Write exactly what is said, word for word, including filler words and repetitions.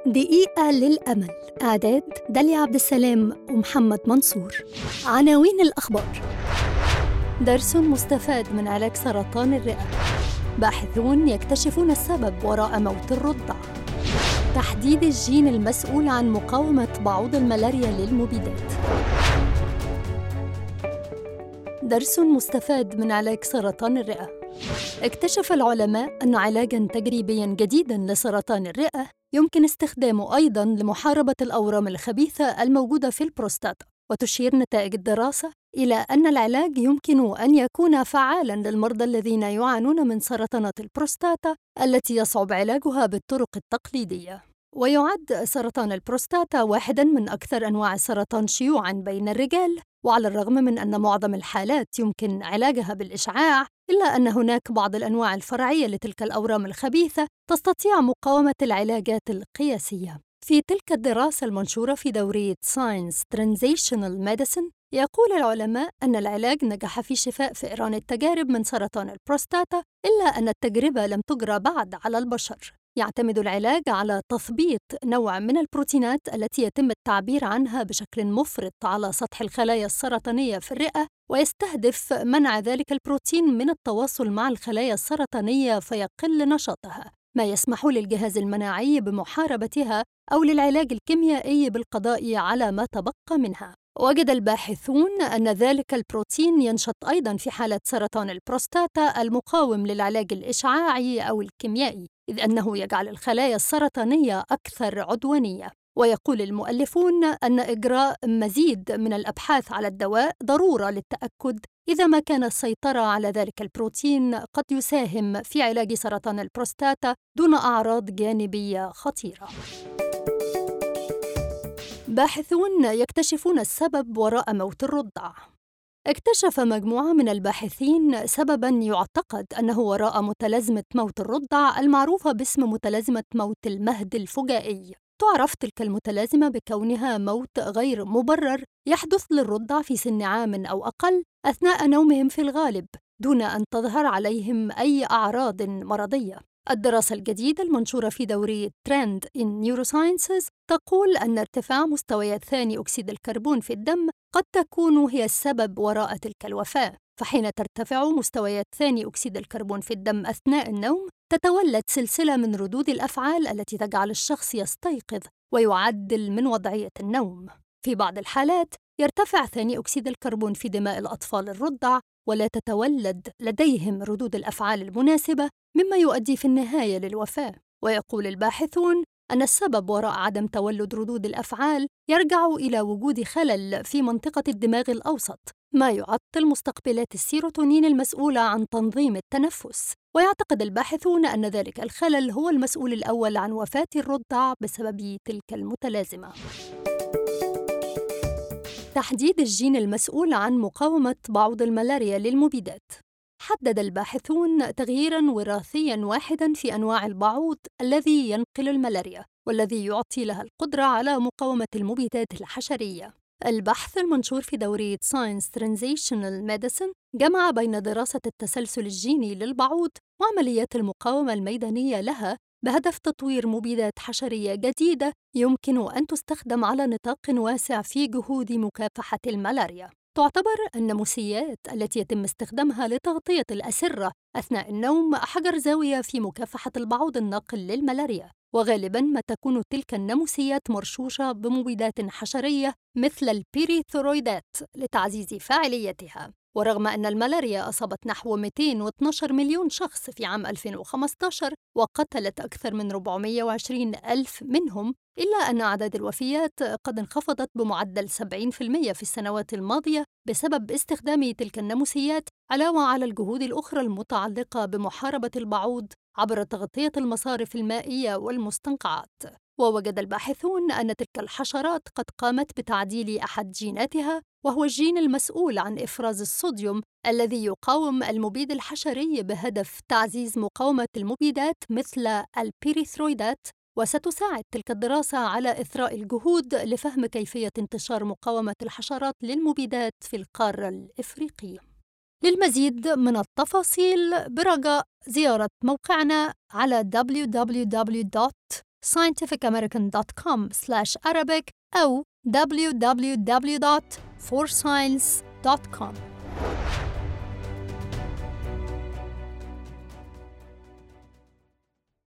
دقيقة للأمل. إعداد داليا عبد السلام ومحمد منصور. عناوين الأخبار: درس مستفاد من علاج سرطان الرئة، باحثون يكتشفون السبب وراء موت الرضع، تحديد الجين المسؤول عن مقاومة بعوض الملاريا للمبيدات. درس مستفاد من علاج سرطان الرئة. اكتشف العلماء أن علاجاً تجريبياً جديداً لسرطان الرئة يمكن استخدامه أيضاً لمحاربة الأورام الخبيثة الموجودة في البروستاتا، وتشير نتائج الدراسة إلى أن العلاج يمكن أن يكون فعالاً للمرضى الذين يعانون من سرطانات البروستاتا التي يصعب علاجها بالطرق التقليدية. ويعد سرطان البروستاتا واحداً من أكثر أنواع السرطان شيوعاً بين الرجال، وعلى الرغم من أن معظم الحالات يمكن علاجها بالإشعاع، إلا أن هناك بعض الأنواع الفرعية لتلك الأورام الخبيثة تستطيع مقاومة العلاجات القياسية. في تلك الدراسة المنشورة في دورية Science Translational Medicine، يقول العلماء أن العلاج نجح في شفاء فئران التجارب من سرطان البروستاتا، إلا أن التجربة لم تجرى بعد على البشر. يعتمد العلاج على تثبيط نوع من البروتينات التي يتم التعبير عنها بشكل مفرط على سطح الخلايا السرطانية في الرئة، ويستهدف منع ذلك البروتين من التواصل مع الخلايا السرطانية فيقل نشاطها، ما يسمح للجهاز المناعي بمحاربتها أو للعلاج الكيميائي بالقضاء على ما تبقى منها. وجد الباحثون أن ذلك البروتين ينشط أيضاً في حالة سرطان البروستاتا المقاوم للعلاج الإشعاعي أو الكيميائي، إذ أنه يجعل الخلايا السرطانية أكثر عدوانية. ويقول المؤلفون أن إجراء مزيد من الأبحاث على الدواء ضرورة للتأكد إذا ما كان السيطرة على ذلك البروتين قد يساهم في علاج سرطان البروستاتا دون أعراض جانبية خطيرة. باحثون يكتشفون السبب وراء موت الرضع. اكتشف مجموعة من الباحثين سبباً يعتقد أنه وراء متلازمة موت الرضع المعروفة باسم متلازمة موت المهد الفجائي. تعرف تلك المتلازمة بكونها موت غير مبرر يحدث للرضع في سن عام أو أقل أثناء نومهم في الغالب، دون أن تظهر عليهم أي أعراض مرضية. الدراسة الجديدة المنشورة في دورية Trend in Neurosciences تقول أن ارتفاع مستويات ثاني أكسيد الكربون في الدم قد تكون هي السبب وراء تلك الوفاة. فحين ترتفع مستويات ثاني أكسيد الكربون في الدم أثناء النوم، تتولد سلسلة من ردود الأفعال التي تجعل الشخص يستيقظ ويعدل من وضعية النوم. في بعض الحالات يرتفع ثاني أكسيد الكربون في دماء الأطفال الرضع ولا تتولد لديهم ردود الأفعال المناسبة، مما يؤدي في النهاية للوفاة. ويقول الباحثون أن السبب وراء عدم تولد ردود الأفعال يرجع إلى وجود خلل في منطقة الدماغ الأوسط، ما يعطل مستقبلات السيروتونين المسؤولة عن تنظيم التنفس. ويعتقد الباحثون أن ذلك الخلل هو المسؤول الأول عن وفاة الرضع بسبب تلك المتلازمة. تحديد الجين المسؤول عن مقاومة بعوض الملاريا للمبيدات. حدد الباحثون تغييراً وراثياً واحداً في أنواع البعوض الذي ينقل الملاريا، والذي يعطي لها القدرة على مقاومة المبيدات الحشرية. البحث المنشور في دورية Science Translational Medicine جمع بين دراسة التسلسل الجيني للبعوض وعمليات المقاومة الميدانية لها بهدف تطوير مبيدات حشرية جديدة يمكن أن تستخدم على نطاق واسع في جهود مكافحة الملاريا. تعتبر الناموسيات التي يتم استخدامها لتغطية الأسرة أثناء النوم حجر زاوية في مكافحة البعوض الناقل للملاريا، وغالباً ما تكون تلك الناموسيات مرشوشة بمبيدات حشرية مثل البيريثرويدات لتعزيز فاعليتها. ورغم أن الملاريا أصابت نحو مئتين واثني عشر مليون شخص في عام ألفين وخمسة عشر وقتلت أكثر من أربعمئة وعشرين ألف منهم، إلا أن أعداد الوفيات قد انخفضت بمعدل سبعين بالمئة في السنوات الماضية بسبب استخدام تلك الناموسيات، علاوة على الجهود الأخرى المتعلقة بمحاربة البعوض عبر تغطية المصارف المائية والمستنقعات. ووجد الباحثون أن تلك الحشرات قد قامت بتعديل أحد جيناتها، وهو الجين المسؤول عن إفراز الصوديوم الذي يقاوم المبيد الحشري بهدف تعزيز مقاومة المبيدات مثل البيريثرويدات. وستساعد تلك الدراسة على إثراء الجهود لفهم كيفية انتشار مقاومة الحشرات للمبيدات في القارة الإفريقية. للمزيد من التفاصيل برجاء زيارة موقعنا على دبليو دبليو دبليو دوت scientific american dot com slash arabic أو w w w dot for science dot com.